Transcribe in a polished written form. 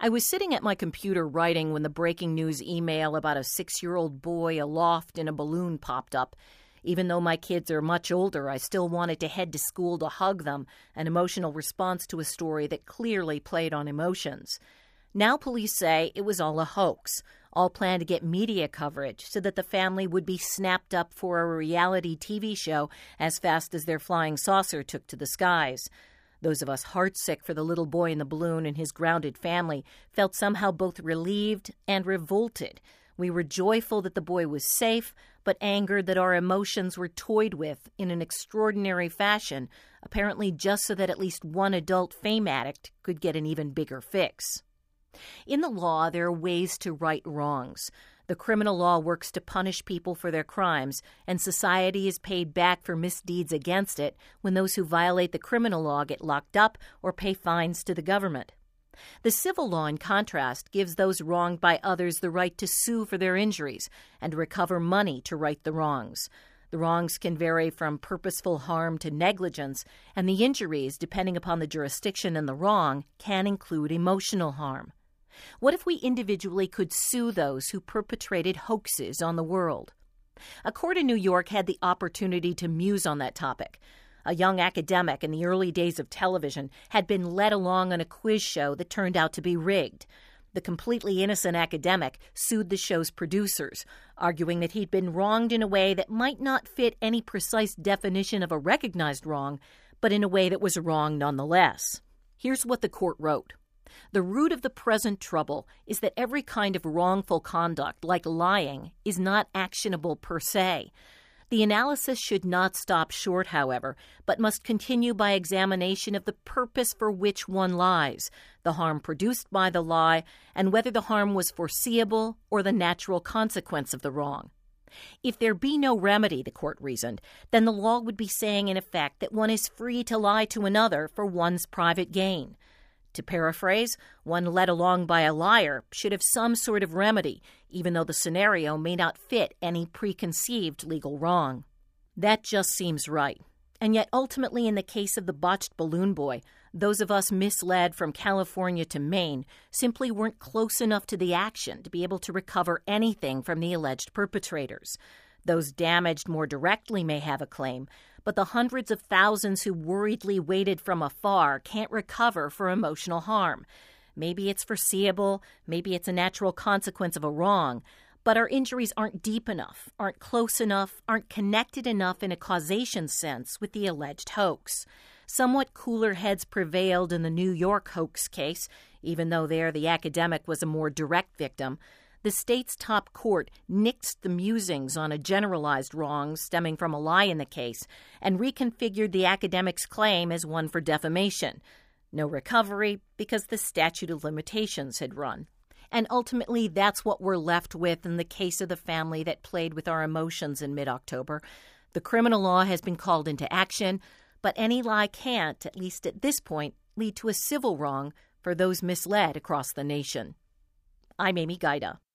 I was sitting at my computer writing when the breaking news email about a 6-year-old boy aloft in a balloon popped up. Even though my kids are much older, I still wanted to head to school to hug them, an emotional response to a story that clearly played on emotions. Now police say it was all a hoax, all planned to get media coverage so that the family would be snapped up for a reality TV show as fast as their flying saucer took to the skies. Those of us heartsick for the little boy in the balloon and his grounded family felt somehow both relieved and revolted. We were joyful that the boy was safe, but angered that our emotions were toyed with in an extraordinary fashion, apparently just so that at least one adult fame addict could get an even bigger fix. In the law, there are ways to right wrongs. The criminal law works to punish people for their crimes, and society is paid back for misdeeds against it when those who violate the criminal law get locked up or pay fines to the government. The civil law, in contrast, gives those wronged by others the right to sue for their injuries and recover money to right the wrongs. The wrongs can vary from purposeful harm to negligence, and the injuries, depending upon the jurisdiction and the wrong, can include emotional harm. What if we individually could sue those who perpetrated hoaxes on the world? A court in New York had the opportunity to muse on that topic. A young academic in the early days of television had been led along on a quiz show that turned out to be rigged. The completely innocent academic sued the show's producers, arguing that he'd been wronged in a way that might not fit any precise definition of a recognized wrong, but in a way that was wrong nonetheless. Here's what the court wrote. The root of the present trouble is that every kind of wrongful conduct, like lying, is not actionable per se. The analysis should not stop short, however, but must continue by examination of the purpose for which one lies, the harm produced by the lie, and whether the harm was foreseeable or the natural consequence of the wrong. If there be no remedy, the court reasoned, then the law would be saying in effect that one is free to lie to another for one's private gain. To paraphrase, one led along by a liar should have some sort of remedy, even though the scenario may not fit any preconceived legal wrong. That just seems right. And yet ultimately in the case of the botched balloon boy, those of us misled from California to Maine simply weren't close enough to the action to be able to recover anything from the alleged perpetrators. Those damaged more directly may have a claim, but the hundreds of thousands who worriedly waited from afar can't recover for emotional harm. Maybe it's foreseeable, maybe it's a natural consequence of a wrong, but our injuries aren't deep enough, aren't close enough, aren't connected enough in a causation sense with the alleged hoax. Somewhat cooler heads prevailed in the New York hoax case, even though there the academic was a more direct victim. The state's top court nixed the musings on a generalized wrong stemming from a lie in the case and reconfigured the academic's claim as one for defamation. No recovery because the statute of limitations had run. And ultimately, that's what we're left with in the case of the family that played with our emotions in mid-October. The criminal law has been called into action, but any lie can't, at least at this point, lead to a civil wrong for those misled across the nation. I'm Amy Gaida.